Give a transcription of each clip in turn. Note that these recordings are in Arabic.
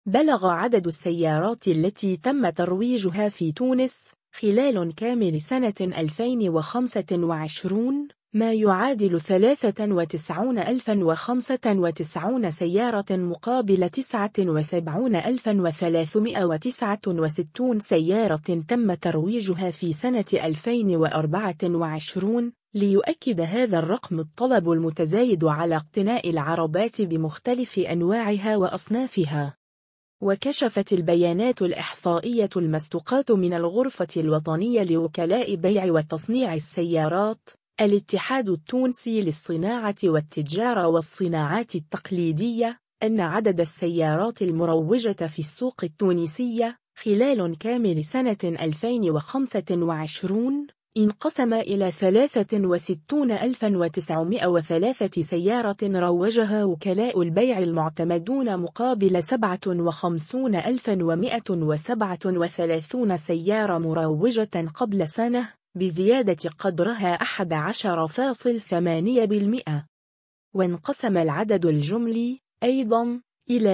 بلغ عدد السيارات التي تم ترويجها في تونس خلال كامل سنة 2025 ما يعادل 93,095 سيارة مقابل 79,369 سيارة تم ترويجها في سنة 2024. ليؤكد هذا الرقم الطلب المتزايد على اقتناء العربات بمختلف أنواعها وأصنافها. وكشفت البيانات الإحصائية المستقاة من الغرفة الوطنية لوكلاء بيع وتصنيع السيارات الاتحاد التونسي للصناعة والتجارة والصناعات التقليدية أن عدد السيارات المروجة في السوق التونسية خلال كامل سنة 2025 انقسم إلى 63,903 سيارة روجها وكلاء البيع المعتمدون مقابل 57,137 سيارة مروجة قبل سنة بزيادة قدرها 11.8%. وانقسم العدد الجملي أيضاً إلى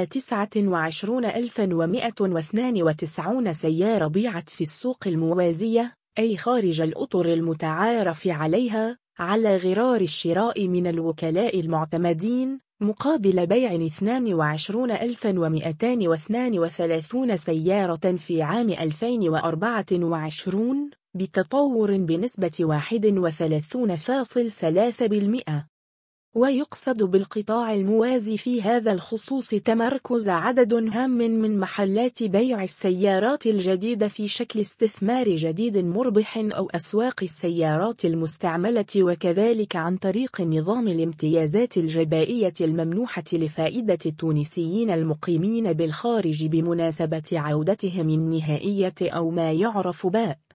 29,192 سيارة بيعت في السوق الموازية أي خارج الأطر المتعارف عليها على غرار الشراء من الوكلاء المعتمدين مقابل بيع 22,232 سيارة في عام 2024 بتطور بنسبة 31.3%. ويقصد بالقطاع الموازي في هذا الخصوص تمركز عدد هام من محلات بيع السيارات الجديدة في شكل استثمار جديد مربح أو أسواق السيارات المستعملة، وكذلك عن طريق نظام الامتيازات الجبائية الممنوحة لفائدة التونسيين المقيمين بالخارج بمناسبة عودتهم النهائية أو ما يعرف